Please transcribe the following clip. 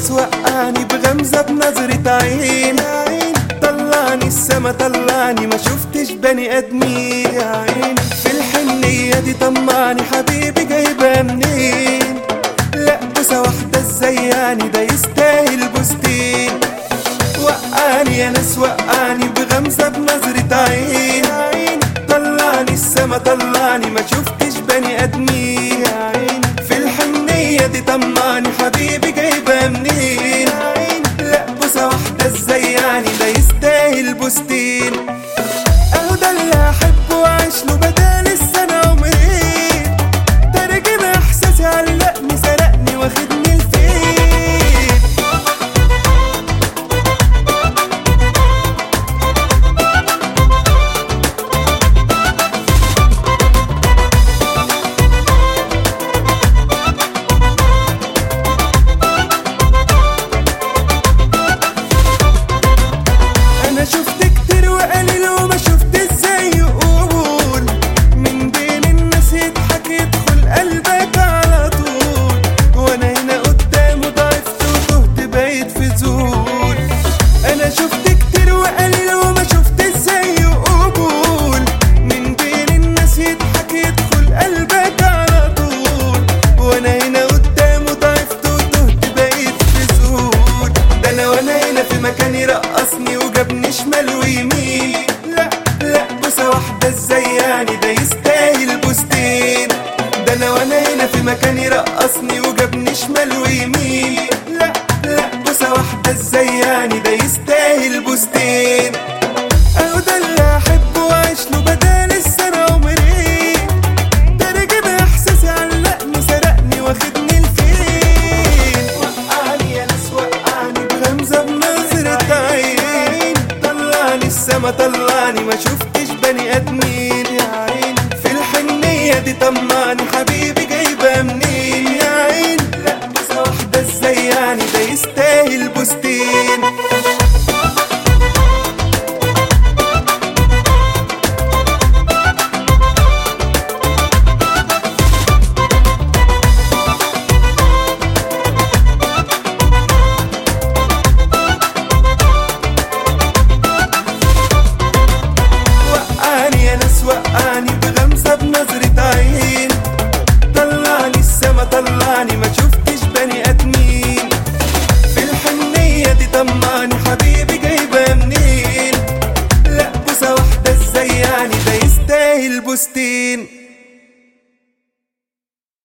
ناس وقعني بغمزة بنظرة عين، طلعني السما طلعني ما شفتش بني ادمين. في الحنية دي طمعني حبيبي جايبها منين؟ لا بوسة واحدة ازاي يعني ده يستاهل بوستين. وقعني يا ناس وقعني بغمزة بنظرة عين، طلعني السما طلعني ما شفتش بني ادمين. في الحنية دي طمعني حبيبي جايبها منين؟ لا بوسة واحدة ازاي يعني ده يستاهل بوستين. اهو ده اللي احبه وعيش له بدال السنة عمرين، ترجم احساسي علقني سرقني واخدني لفين. انا شفت كتير وقليل وما شفت ازاي يقول، من بين الناس يضحك يدخل قلبك على طول، وانا هنا قدامه ضعفت وتهت بقيت في ذهول. انا شفت كتير وقليل وما شفت ازاي يقول، من بين الناس يضحك يدخل قلبك على طول، وانا هنا قدامه ضعفت وتهت بقيت في ذهول. ده انا وانا هنا في مكان يرقصني وجابني شمال ويمين. لا لا بوسة واحدة ازاي يعني ده يستاهل بوستين. ده انا وانا هنا في مكان يرقصني وجابني شمال ويمين. لا لا بوسة واحدة ازاي يعني ده يستاهل بوستين. اهو ده اللي احبه وعيش له بدال السنة عمرين، ترجم احساسي علقني سرقني واخدني لفين. وقعني يا ناس وقعني بغمزة بنظرة عين، طلعني السما طلعني ما شفتش بني ادمين. في الحنية دي طمعني حبيبي جايبها منين؟ لا بوسة واحدة ازاي يعني ده يستاهل بوستين. وقعني يا ناس وقعني بغمزة بنظرة عين، طلعني السما طلعني ما شفتش بني ادمين. في الحنية دي طمعني حبيبي جايبها منين؟ لا بوسة واحدة ازاي يعني ده يستاهل بوستين.